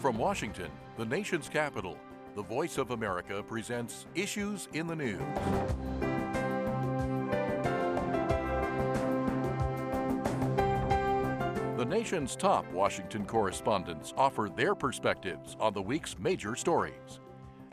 From Washington, the nation's capital, the Voice of America presents Issues in the News. The nation's top Washington correspondents offer their perspectives on the week's major stories.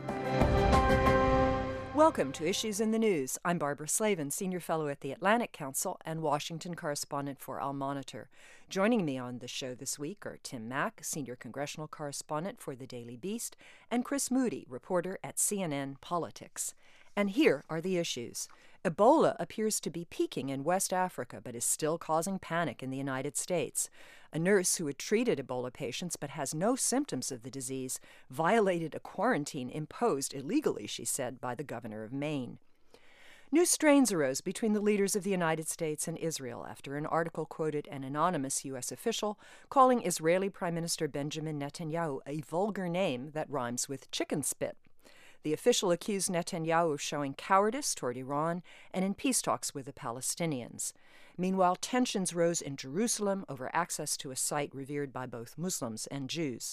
Welcome to Issues in the News. I'm Barbara Slavin, Senior Fellow at the Atlantic Council and Washington Correspondent for Al Monitor. Joining me on the show this week are Tim Mak, Senior Congressional Correspondent for the Daily Beast, and Chris Moody, reporter at CNN Politics. And here are the issues. Ebola appears to be peaking in West Africa, but is still causing panic in the United States. A nurse who had treated Ebola patients but has no symptoms of the disease violated a quarantine imposed illegally, she said, by the governor of Maine. New strains arose between the leaders of the United States and Israel after an article quoted an anonymous U.S. official calling Israeli Prime Minister Benjamin Netanyahu a vulgar name that rhymes with chicken spit. The official accused Netanyahu of showing cowardice toward Iran and in peace talks with the Palestinians. Meanwhile, tensions rose in Jerusalem over access to a site revered by both Muslims and Jews.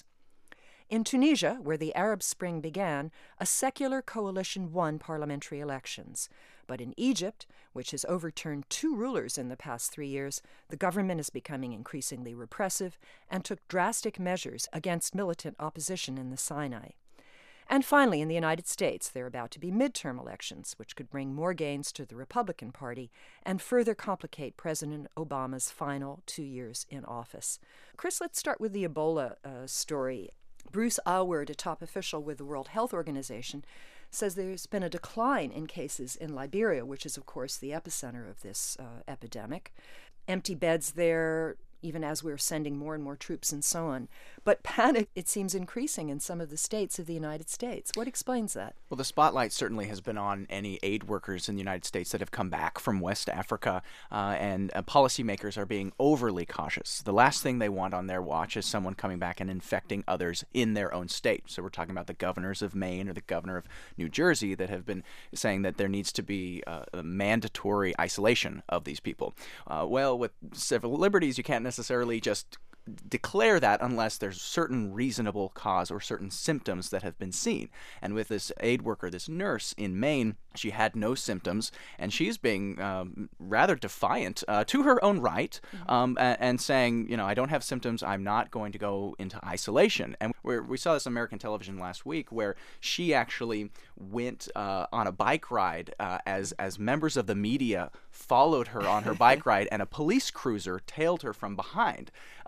In Tunisia, where the Arab Spring began, a secular coalition won parliamentary elections. But in Egypt, which has overturned 2 rulers in the past 3 years, the government is becoming increasingly repressive and took drastic measures against militant opposition in the Sinai. And finally, in the United States, there are about to be midterm elections, which could bring more gains to the Republican Party and further complicate President Obama's final 2 years in office. Chris, let's start with the Ebola story. Bruce Aylward, a top official with the World Health Organization, says there's been a decline in cases in Liberia, which is, of course, the epicenter of this epidemic. Empty beds there, even as we're sending more and more troops and so on. But panic, it seems, increasing in some of the states of the United States. What explains that? Well, the spotlight certainly has been on any aid workers in the United States that have come back from West Africa, and policymakers are being overly cautious. The last thing they want on their watch is someone coming back and infecting others in their own state. So we're talking about the governors of Maine or the governor of New Jersey that have been saying that there needs to be a mandatory isolation of these people. Well, with civil liberties, you can't necessarily just declare that unless there's certain reasonable cause or certain symptoms that have been seen. And with this aid worker, this nurse in Maine, she had no symptoms, and she's being rather defiant to her own right, and saying, you know, I don't have symptoms, I'm not going to go into isolation. And we saw this on American television last week where she actually went on a bike ride as members of the media followed her on her bike ride, and a police cruiser tailed her from behind.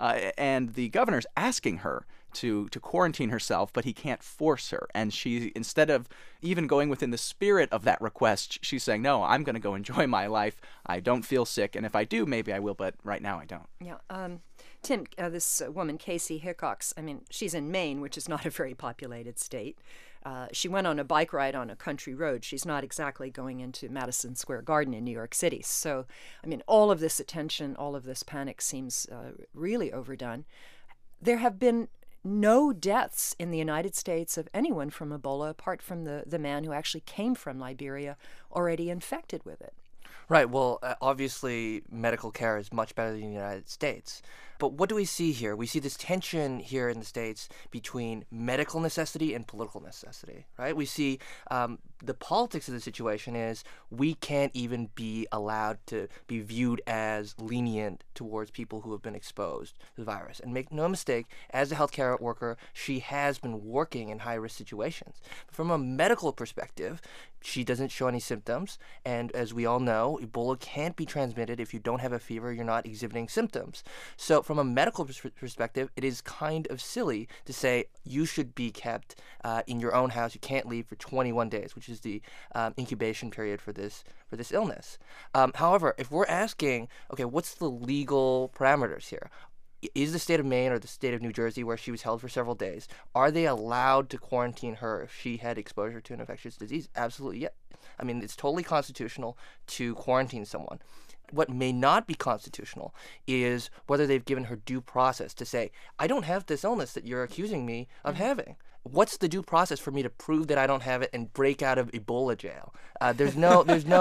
And the governor's asking her to quarantine herself, but he can't force her. And she, instead of even going within the spirit of that request, she's saying, no, I'm going to go enjoy my life. I don't feel sick. And if I do, maybe I will, but right now I don't. Yeah. Tim, this woman, Casey Hickox, I mean, she's in Maine, which is not a very populated state. She went on a bike ride on a country road. She's not exactly going into Madison Square Garden in New York City. So, I mean, all of this attention, all of this panic seems really overdone. There have been no deaths in the United States of anyone from Ebola apart from the man who actually came from Liberia already infected with it. Right. Well, obviously, medical care is much better than the United States. But what do we see here? We see this tension here in the States between medical necessity and political necessity, right? We see the politics of the situation is we can't even be allowed to be viewed as lenient towards people who have been exposed to the virus. And make no mistake, as a healthcare worker, she has been working in high-risk situations. But from a medical perspective, she doesn't show any symptoms. And as we all know, Ebola can't be transmitted if you don't have a fever, you're not exhibiting symptoms. So from a medical perspective, it is kind of silly to say you should be kept in your own house. You can't leave for 21 days, which is the incubation period for this illness. However, if we're asking, okay, what's the legal parameters here? Is the state of Maine or the state of New Jersey, where she was held for several days, are they allowed to quarantine her if she had exposure to an infectious disease? Absolutely, yeah. I mean, it's totally constitutional to quarantine someone. What may not be constitutional is whether they've given her due process to say, I don't have this illness that you're accusing me of having. What's the due process for me to prove that I don't have it and break out of Ebola jail? There's no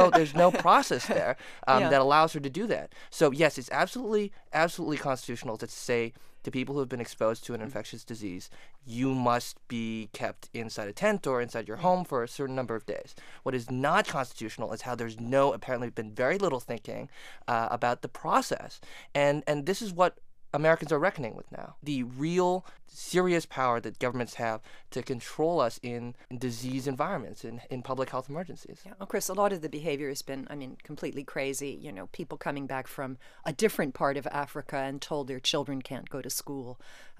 process there that allows her to do that. So yes, it's absolutely constitutional to say to people who have been exposed to an infectious disease, you must be kept inside a tent or inside your home for a certain number of days. What is not constitutional is how there's apparently been very little thinking about the process. And this is what Americans are reckoning with now. The real serious power that governments have to control us in disease environments, in public health emergencies. Yeah, well, Chris, a lot of the behavior has been, completely crazy. People coming back from a different part of Africa and told their children can't go to school.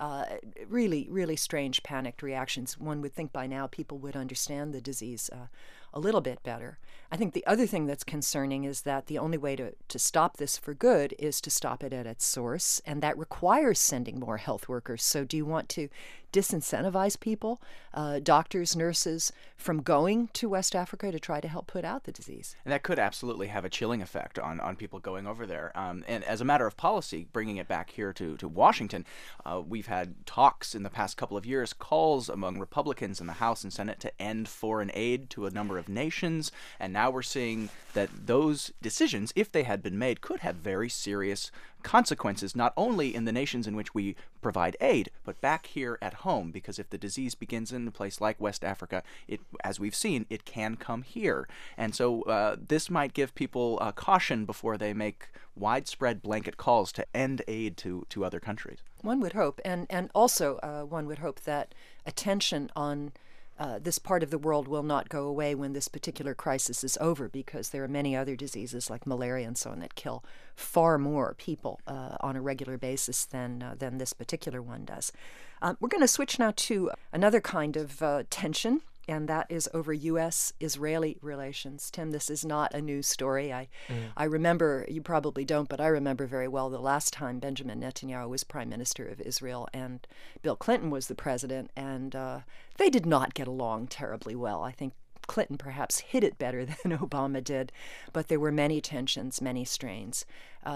Really, really strange panicked reactions. One would think by now people would understand the disease a little bit better. I think the other thing that's concerning is that the only way to stop this for good is to stop it at its source, and that requires sending more health workers. So do you want to disincentivize people, doctors, nurses, from going to West Africa to try to help put out the disease? And that could absolutely have a chilling effect on people going over there. And as a matter of policy, bringing it back here to Washington, we've had talks in the past couple of years, calls among Republicans in the House and Senate to end foreign aid to a number of nations. And now we're seeing that those decisions, if they had been made, could have very serious consequences, not only in the nations in which we provide aid, but back here at home, because if the disease begins in a place like West Africa, as we've seen, it can come here. And so this might give people caution before they make widespread blanket calls to end aid to other countries. One would hope, and also one would hope that attention on this part of the world will not go away when this particular crisis is over, because there are many other diseases like malaria and so on that kill far more people on a regular basis than this particular one does. We're going to switch now to another kind of tension, and that is over U.S.-Israeli relations. Tim, this is not a news story. I remember, you probably don't, but I remember very well the last time Benjamin Netanyahu was Prime Minister of Israel and Bill Clinton was the president, and they did not get along terribly well. I think Clinton perhaps hid it better than Obama did, but there were many tensions, many strains.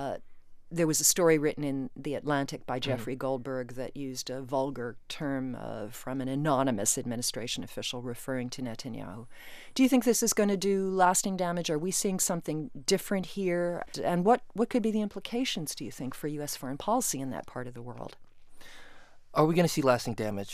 There was a story written in The Atlantic by Jeffrey Goldberg that used a vulgar term from an anonymous administration official referring to Netanyahu. Do you think this is going to do lasting damage? Are we seeing something different here? And what could be the implications, do you think, for U.S. foreign policy in that part of the world? Are we going to see lasting damage?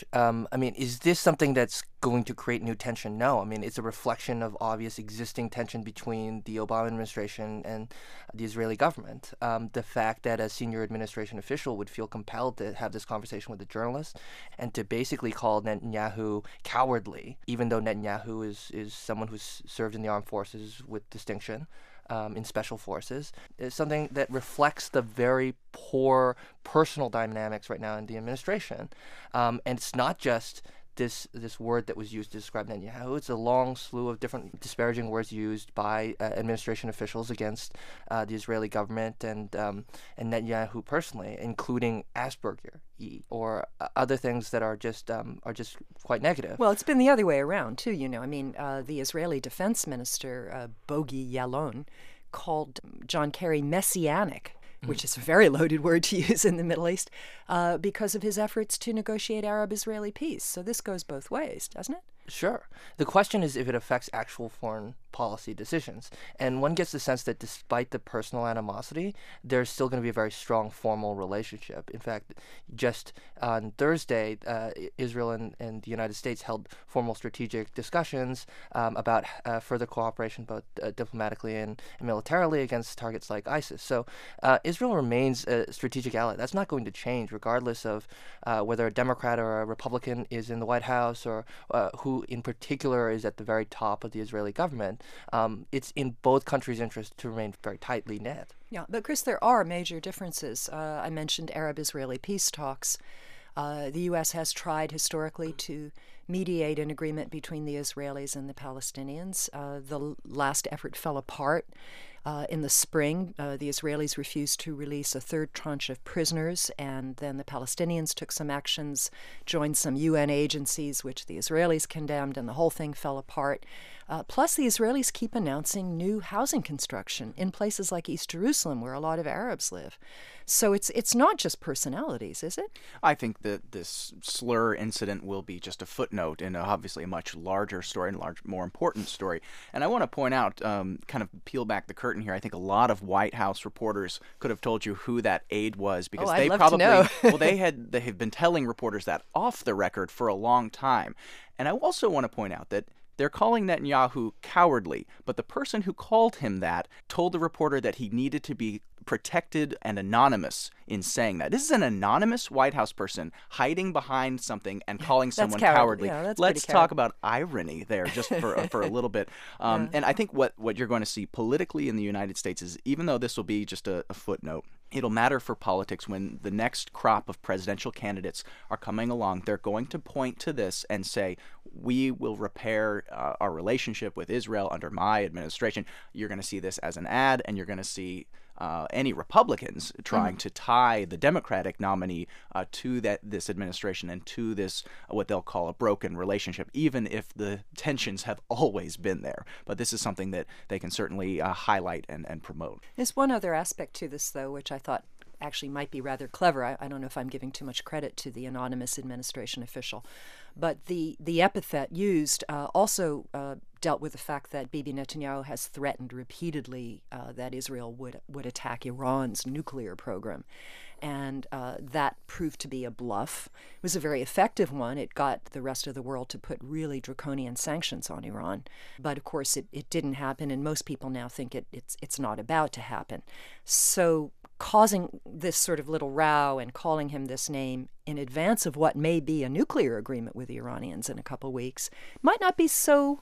Is this something that's going to create new tension? No. It's a reflection of obvious existing tension between the Obama administration and the Israeli government. The fact that a senior administration official would feel compelled to have this conversation with a journalist and to basically call Netanyahu cowardly, even though Netanyahu is someone who's served in the armed forces with distinction, in special forces, is something that reflects the very poor personal dynamics right now in the administration. And it's not just this word that was used to describe Netanyahu. It's a long slew of different disparaging words used by administration officials against the Israeli government and Netanyahu personally, including Asperger or other things that are just quite negative. Well, it's been the other way around too. The Israeli Defense Minister Bogi Ya'alon called John Kerry messianic, which is a very loaded word to use in the Middle East, because of his efforts to negotiate Arab-Israeli peace. So this goes both ways, doesn't it? Sure. The question is if it affects actual foreign policy decisions. And one gets the sense that despite the personal animosity, there's still going to be a very strong formal relationship. In fact, just on Thursday, Israel and the United States held formal strategic discussions about further cooperation, both diplomatically and militarily, against targets like ISIS. So Israel remains a strategic ally. That's not going to change regardless of whether a Democrat or a Republican is in the White House or who in particular is at the very top of the Israeli government. It's in both countries' interest to remain very tightly knit. Yeah, but Chris, there are major differences. I mentioned Arab-Israeli peace talks. The U.S. has tried historically to mediate an agreement between the Israelis and the Palestinians. The last effort fell apart. In the spring, the Israelis refused to release a third tranche of prisoners, and then the Palestinians took some actions, joined some UN agencies, which the Israelis condemned, and the whole thing fell apart. Plus, the Israelis keep announcing new housing construction in places like East Jerusalem, where a lot of Arabs live. So it's not just personalities, is it? I think that this slur incident will be just a footnote in obviously a much larger story and more important story. And I want to point out, kind of peel back the curtain curtain here. I think a lot of White House reporters could have told you who that aide was, because I'd they love probably to know. well, they have been telling reporters that off the record for a long time. And I also want to point out that they're calling Netanyahu cowardly, but the person who called him that told the reporter that he needed to be protected and anonymous in saying that. This is an anonymous White House person hiding behind something and calling someone cowardly. Yeah, that's Let's pretty talk about irony there just for a little bit. And I think what you're going to see politically in the United States is, even though this will be just a footnote, it'll matter for politics when the next crop of presidential candidates are coming along. They're going to point to this and say, we will repair our relationship with Israel under my administration. You're going to see this as an ad, and you're going to see any Republicans trying to tie the Democratic nominee to this administration and to this, what they'll call a broken relationship, even if the tensions have always been there. But this is something that they can certainly highlight and promote. There's one other aspect to this, though, which I thought actually might be rather clever. I don't know if I'm giving too much credit to the anonymous administration official, but the epithet used also dealt with the fact that Bibi Netanyahu has threatened repeatedly that Israel would attack Iran's nuclear program. And that proved to be a bluff. It was a very effective one. It got the rest of the world to put really draconian sanctions on Iran. But of course, it didn't happen, and most people now think it's not about to happen. So causing this sort of little row and calling him this name in advance of what may be a nuclear agreement with the Iranians in a couple weeks might not be so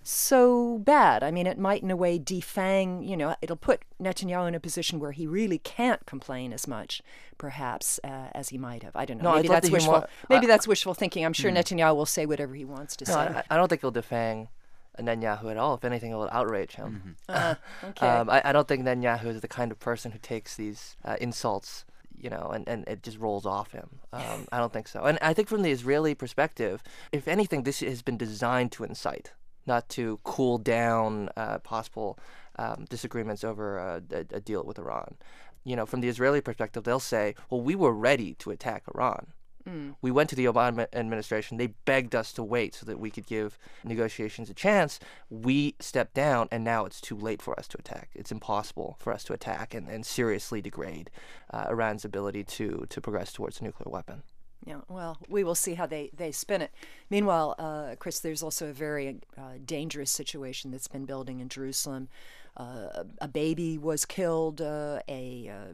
bad. I mean, it might in a way defang, it'll put Netanyahu in a position where he really can't complain as much, perhaps, as he might have. I don't know. No, maybe that's wishful. Maybe that's wishful thinking. I'm sure Netanyahu will say whatever he wants to say. I don't think he'll defang Netanyahu at all. If anything, it will outrage him. Okay. I don't think Netanyahu is the kind of person who takes these insults, and it just rolls off him. I don't think so. And I think from the Israeli perspective, if anything, this has been designed to incite, not to cool down possible disagreements over a deal with Iran. From the Israeli perspective, they'll say, well, we were ready to attack Iran. We went to the Obama administration. They begged us to wait so that we could give negotiations a chance. We stepped down, and now it's too late for us to attack. It's impossible for us to attack and seriously degrade Iran's ability to progress towards a nuclear weapon. Yeah, well, we will see how they spin it. Meanwhile, Chris, there's also a very dangerous situation that's been building in Jerusalem. A baby was killed. A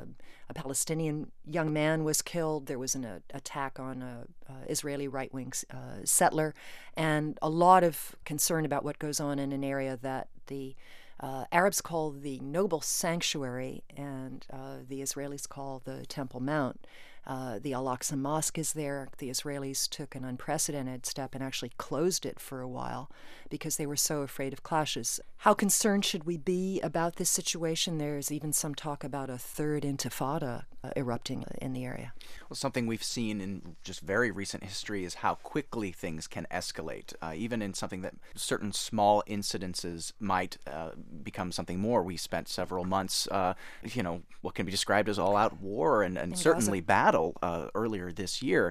Palestinian young man was killed. There was an attack on an Israeli right-wing settler, and a lot of concern about what goes on in an area that the Arabs call the Noble Sanctuary, and the Israelis call the Temple Mount. The Al-Aqsa Mosque is there. The Israelis took an unprecedented step and actually closed it for a while because they were so afraid of clashes. How concerned should we be about this situation? There's even some talk about a third intifada erupting in the area. Well, something we've seen in just very recent history is how quickly things can escalate, even in something that certain small incidences might become something more. We spent several months, what can be described as all-out war and certainly battle earlier this year.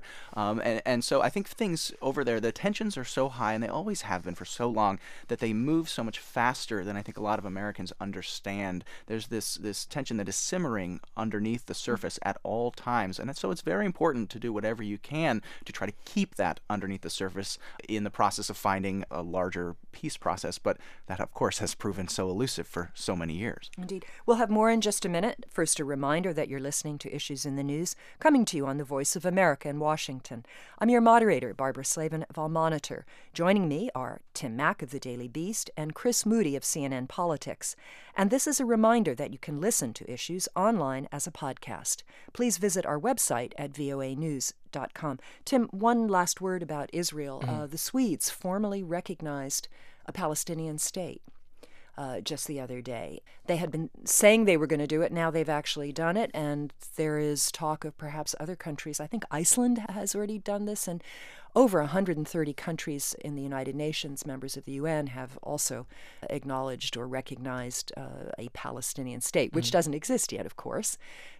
And so I think things over there, the tensions are so high, and they always have been for so long, that they move so much faster than I think a lot of Americans understand. There's this tension that is simmering underneath the surface at all times. And so it's very important to do whatever you can to try to keep that underneath the surface in the process of finding a larger peace process. But that, of course, has proven so elusive for so many years. Indeed. We'll have more in just a minute. First, a reminder that you're listening to Issues in the News, coming to you on the Voice of America in Washington. I'm your moderator, Barbara Slavin of All Monitor. Joining me are Tim Mack of the Daily Beast and Chris Moody of CNN Politics. And this is a reminder that you can listen to Issues online as a podcast. Please visit our website at voanews.com. Tim, one last word about Israel. The Swedes formally recognized a Palestinian state just the other day. They had been saying they were going to do it. Now they've actually done it, and there is talk of perhaps other countries. I think Iceland has already done this, and over 130 countries in the United Nations, members of the UN, have also acknowledged or recognized a Palestinian state, which doesn't exist yet, of course.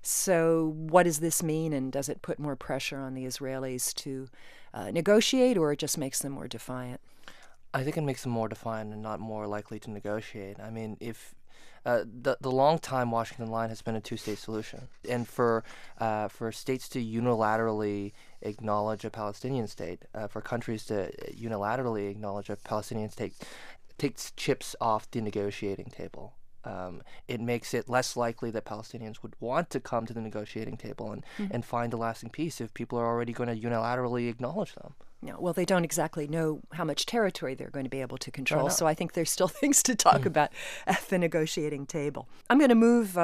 So what does this mean, and does it put more pressure on the Israelis to negotiate, or it just makes them more defiant? I think it makes them more defiant and not more likely to negotiate. I mean, the long time Washington line has been a two-state solution, and for states to unilaterally acknowledge a Palestinian state, for countries to unilaterally acknowledge a Palestinian state, takes chips off the negotiating table. It makes it less likely that Palestinians would want to come to the negotiating table and find a lasting peace if people are already going to unilaterally acknowledge them. No, well, they don't exactly know how much territory they're going to be able to control, so I think there's still things to talk about at the negotiating table. I'm going to move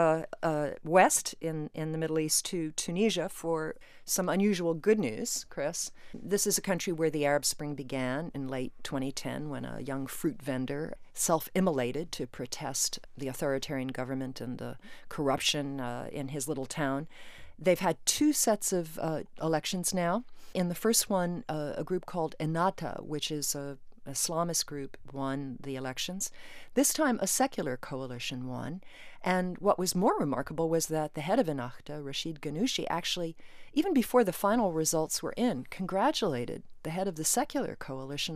west in the Middle East to Tunisia for some unusual good news, Chris. This is a country where the Arab Spring began in late 2010 when a young fruit vendor self-immolated to protest the authoritarian government and the corruption in his little town. They've had two sets of elections now. In the first one, a group called Ennahda, which is an Islamist group, won the elections. This time, a secular coalition won. And what was more remarkable was that the head of Ennahda, Rashid Ghannouchi, actually, even before the final results were in, congratulated the head of the secular coalition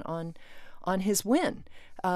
on his win.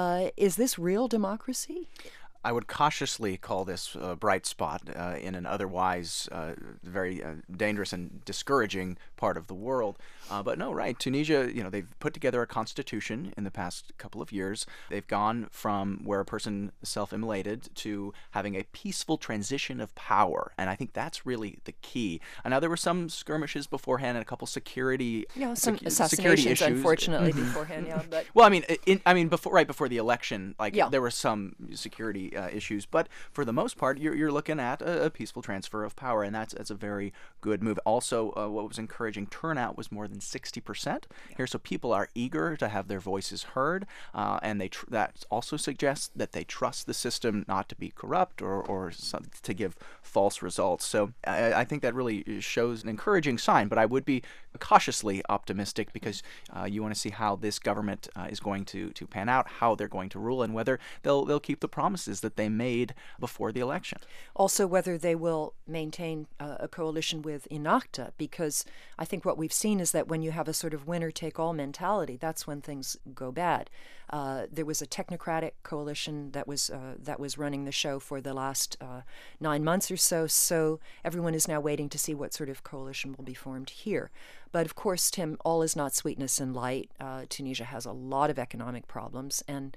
Is this real democracy? I would cautiously call this a bright spot in an otherwise very dangerous and discouraging part of the world. But no, right, Tunisia, they've put together a constitution in the past couple of years. They've gone from where a person self-immolated to having a peaceful transition of power, and I think that's really the key. I know there were some skirmishes beforehand and a couple security some assassinations, security issues. Unfortunately, beforehand. Yeah, but well, right before the election, there were some security issues, but for the most part, you're looking at a peaceful transfer of power, and that's a very good move. Also, what was encouraging, turnout was more than 60% here, so people are eager to have their voices heard, and that also suggests that they trust the system not to be corrupt or to give false results. So I think that really shows an encouraging sign, but I would be cautiously optimistic because you want to see how this government is going to pan out, how they're going to rule, and whether they'll keep the promises that they made before the election. Also, whether they will maintain a coalition with Ennahda, because I think what we've seen is that when you have a sort of winner-take-all mentality, that's when things go bad. There was a technocratic coalition that was running the show for the last 9 months or so, so everyone is now waiting to see what sort of coalition will be formed here. But of course, Tim, all is not sweetness and light. Tunisia has a lot of economic problems, and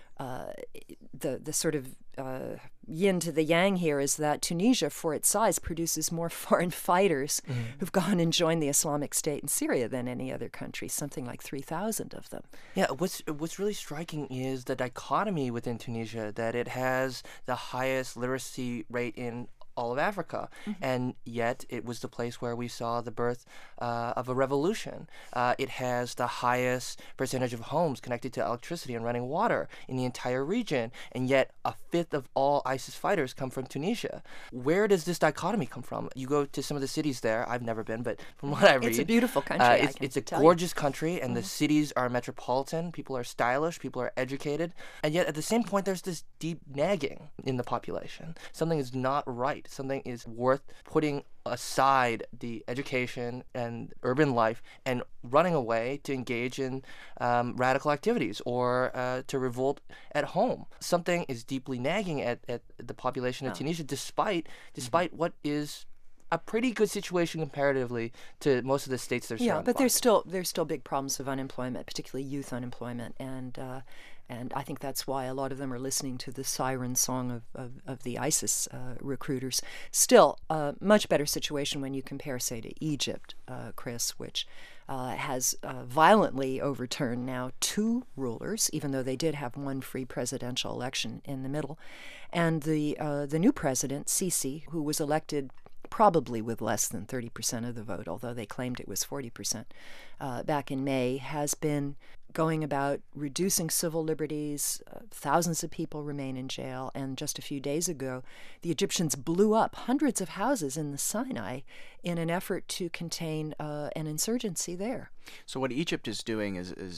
the sort of yin to the yang here is that Tunisia, for its size, produces more foreign fighters who've gone and joined the Islamic State in Syria than any other country, something like 3,000 of them. Yeah, what's really striking is the dichotomy within Tunisia, that it has the highest literacy rate in all of Africa, and yet it was the place where we saw the birth of a revolution. It has the highest percentage of homes connected to electricity and running water in the entire region, and yet a fifth of all ISIS fighters come from Tunisia. Where does this dichotomy come from? You go to some of the cities there. I've never been, but from what I read, it's a beautiful country. It's a gorgeous country, and the cities are metropolitan. People are stylish. People are educated, and yet at the same point, there's this deep nagging in the population. Something is not right. Something is worth putting aside the education and urban life and running away to engage in radical activities or to revolt at home. Something is deeply nagging at the population of Tunisia, despite what is a pretty good situation comparatively to most of the states they're surrounded by. But there's still big problems of unemployment, particularly youth unemployment, and I think that's why a lot of them are listening to the siren song of the ISIS recruiters. Still, a much better situation when you compare, say, to Egypt, Chris, which has violently overturned now 2 rulers, even though they did have one free presidential election in the middle. And the new president, Sisi, who was elected probably with less than 30% of the vote, although they claimed it was 40% back in May, has been going about reducing civil liberties. Thousands of people remain in jail, and just a few days ago, the Egyptians blew up hundreds of houses in the Sinai in an effort to contain an insurgency there. So what Egypt is doing is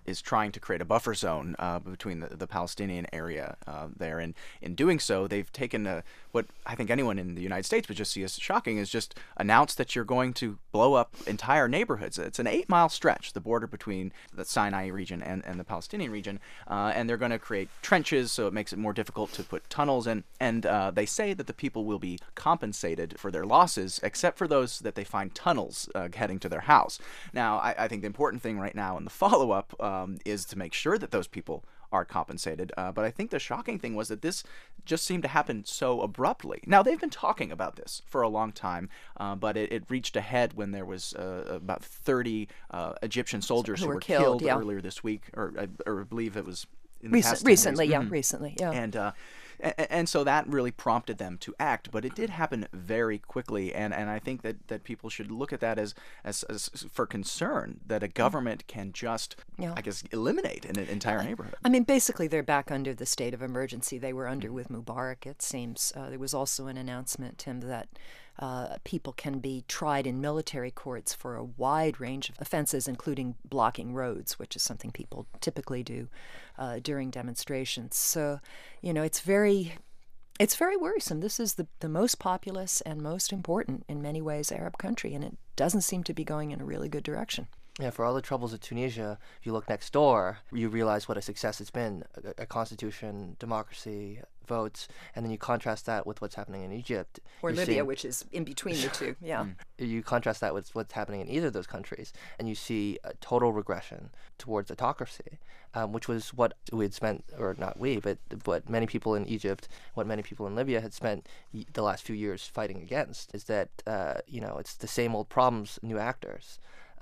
is trying to create a buffer zone between the Palestinian area there. And in doing so, they've taken what I think anyone in the United States would just see as shocking is just announced that you're going to blow up entire neighborhoods. It's an 8-mile stretch, the border between the Sinai region and the Palestinian region. And they're going to create trenches, so it makes it more difficult to put tunnels in. And they say that the people will be compensated for their losses, except for those that they find tunnels heading to their house. Now, I think the important thing right now in the follow-up is to make sure that those people are compensated. But I think the shocking thing was that this just seemed to happen so abruptly. Now, they've been talking about this for a long time, but it reached a head when there was about 30 Egyptian soldiers who were killed earlier this week, or I believe it was in the past 10 days. Recently, yeah. And so that really prompted them to act, but it did happen very quickly, and I think that people should look at that as for concern that a government can just, I guess, eliminate an entire neighborhood. I mean, basically, they're back under the state of emergency they were under with Mubarak, it seems. There was also an announcement, Tim, that people can be tried in military courts for a wide range of offenses, including blocking roads, which is something people typically do during demonstrations. So, it's very worrisome. This is the most populous and most important, in many ways, Arab country, and it doesn't seem to be going in a really good direction. Yeah, for all the troubles of Tunisia, if you look next door, you realize what a success it's been. A constitution, democracy, votes, and then you contrast that with what's happening in Egypt. Or Libya, which is in between the two, yeah. You contrast that with what's happening in either of those countries, and you see a total regression towards autocracy, which was what we had spent, or not we, but what many people in Egypt, what many people in Libya had spent the last few years fighting against, is that, it's the same old problems, new actors.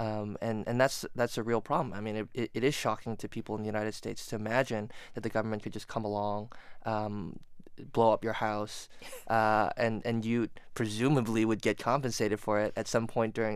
And that's a real problem. I mean, it is shocking to people in the United States to imagine that the government could just come along, blow up your house, and you presumably would get compensated for it at some point during,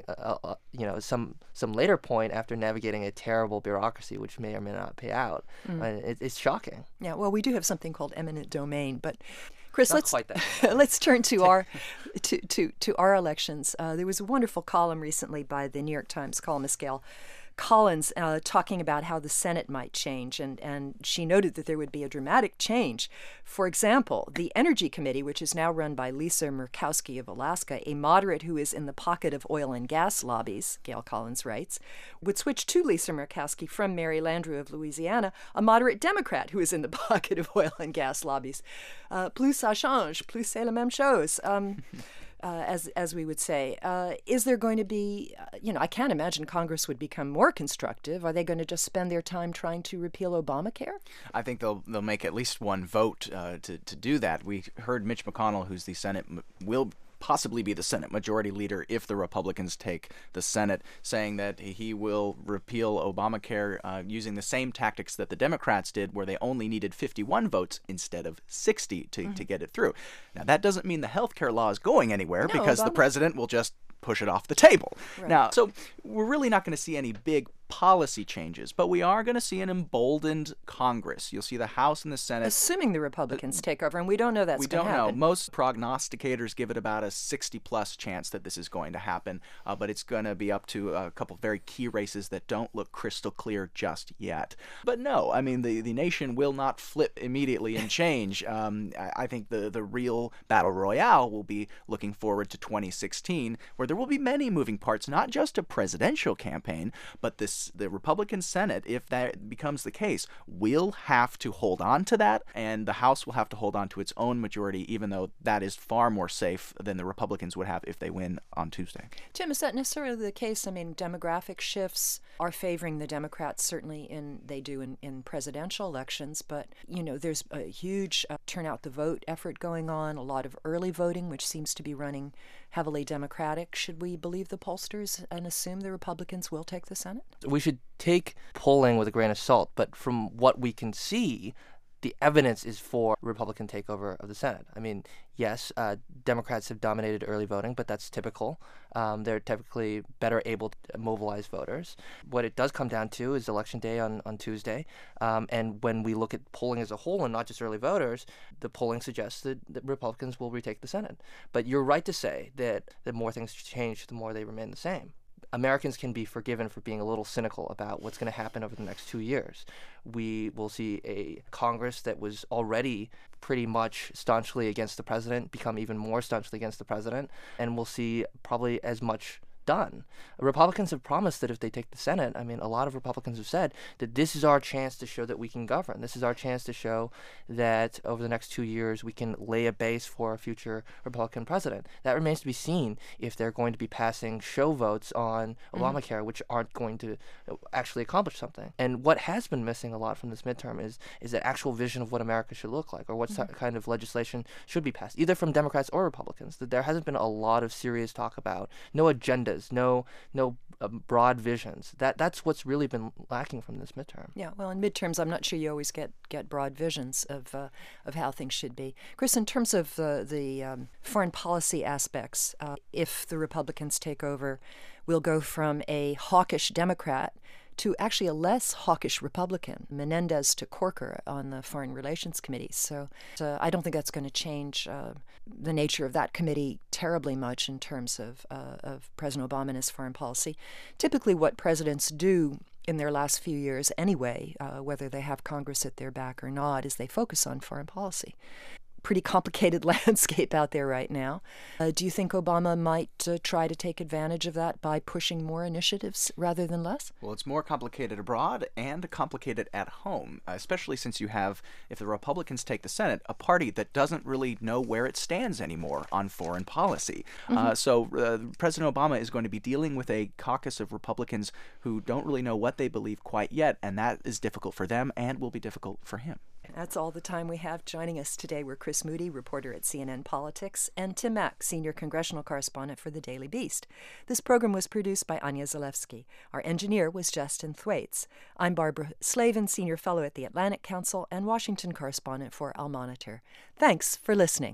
some later point after navigating a terrible bureaucracy, which may or may not pay out. It's shocking. Yeah. Well, we do have something called eminent domain, but. Chris, let's let's turn to our to our elections. There was a wonderful column recently by the New York Times columnist Gail Collins talking about how the Senate might change, and she noted that there would be a dramatic change. For example, the Energy Committee, which is now run by Lisa Murkowski of Alaska, a moderate who is in the pocket of oil and gas lobbies, Gail Collins writes, would switch to Lisa Murkowski from Mary Landrieu of Louisiana, a moderate Democrat who is in the pocket of oil and gas lobbies. Plus ça change, plus c'est la même chose. As we would say. Is there going to be, I can't imagine Congress would become more constructive. Are they going to just spend their time trying to repeal Obamacare? I think they'll make at least one vote to do that. We heard Mitch McConnell, who's the Senate, will possibly be the Senate Majority Leader if the Republicans take the Senate, saying that he will repeal Obamacare using the same tactics that the Democrats did, where they only needed 51 votes instead of 60 to get it through. Now, that doesn't mean the health care law is going anywhere, because the president will just push it off the table. Right. Now, so we're really not going to see any big policy changes, but we are going to see an emboldened Congress. You'll see the House and the Senate. Assuming the Republicans take over, and we don't know that's going to happen. We don't know. Most prognosticators give it about a 60-plus chance that this is going to happen, but it's going to be up to a couple very key races that don't look crystal clear just yet. But no, I mean, the nation will not flip immediately and change. I think the real battle royale will be looking forward to 2016, where there will be many moving parts, not just a presidential campaign, but the Republican Senate, if that becomes the case, will have to hold on to that, and the House will have to hold on to its own majority, even though that is far more safe than the Republicans would have if they win on Tuesday. Tim, is that necessarily the case? I mean, demographic shifts are favoring the Democrats, certainly they do in presidential elections, but, there's a huge turnout the vote effort going on, a lot of early voting, which seems to be running heavily Democratic. Should we believe the pollsters and assume the Republicans will take the Senate? We should take polling with a grain of salt, but from what we can see, the evidence is for Republican takeover of the Senate. I mean, yes, Democrats have dominated early voting, but that's typical. They're typically better able to mobilize voters. What it does come down to is Election Day on Tuesday. And when we look at polling as a whole and not just early voters, the polling suggests that Republicans will retake the Senate. But you're right to say that the more things change, the more they remain the same. Americans can be forgiven for being a little cynical about what's going to happen over the next 2 years. We will see a Congress that was already pretty much staunchly against the president become even more staunchly against the president, and we'll see probably as much done. Republicans have promised that if they take the Senate, I mean, a lot of Republicans have said that this is our chance to show that we can govern. This is our chance to show that over the next 2 years we can lay a base for a future Republican president. That remains to be seen if they're going to be passing show votes on Obamacare, which aren't going to actually accomplish something. And what has been missing a lot from this midterm is that actual vision of what America should look like, or what kind of legislation should be passed, either from Democrats or Republicans. That there hasn't been a lot of serious talk about, no agendas, no broad visions. That's what's really been lacking from this midterm. Yeah, well, in midterms, I'm not sure you always get broad visions of how things should be. Chris, in terms of the foreign policy aspects, if the Republicans take over, we'll go from a hawkish Democrat to actually a less hawkish Republican, Menendez to Corker on the Foreign Relations Committee. So I don't think that's going to change the nature of that committee terribly much in terms of President Obama and his foreign policy. Typically what presidents do in their last few years anyway, whether they have Congress at their back or not, is they focus on foreign policy. Pretty complicated landscape out there right now. Do you think Obama might try to take advantage of that by pushing more initiatives rather than less? Well, it's more complicated abroad and complicated at home, especially since you have, if the Republicans take the Senate, a party that doesn't really know where it stands anymore on foreign policy. So President Obama is going to be dealing with a caucus of Republicans who don't really know what they believe quite yet, and that is difficult for them and will be difficult for him. That's all the time we have. Joining us today were Chris Moody, reporter at CNN Politics, and Tim Mak, senior congressional correspondent for The Daily Beast. This program was produced by Anya Zalewski. Our engineer was Justin Thwaites. I'm Barbara Slavin, senior fellow at the Atlantic Council and Washington correspondent for Al Monitor. Thanks for listening.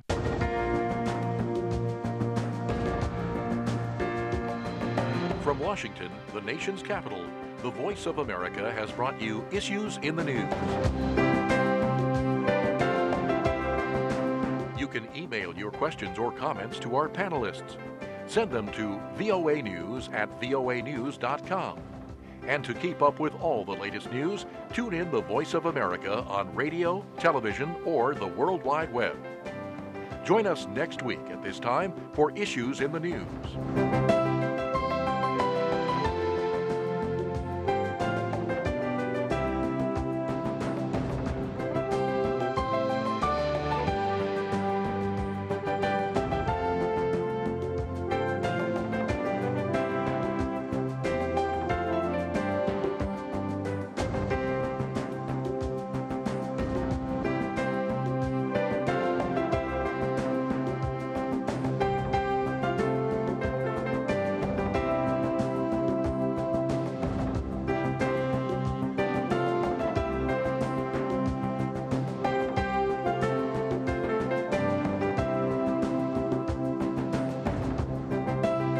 From Washington, the nation's capital, the Voice of America has brought you Issues in the News. You can email your questions or comments to our panelists. Send them to voanews@voanews.com. And to keep up with all the latest news, tune in the Voice of America on radio, television, or the World Wide Web. Join us next week at this time for Issues in the News.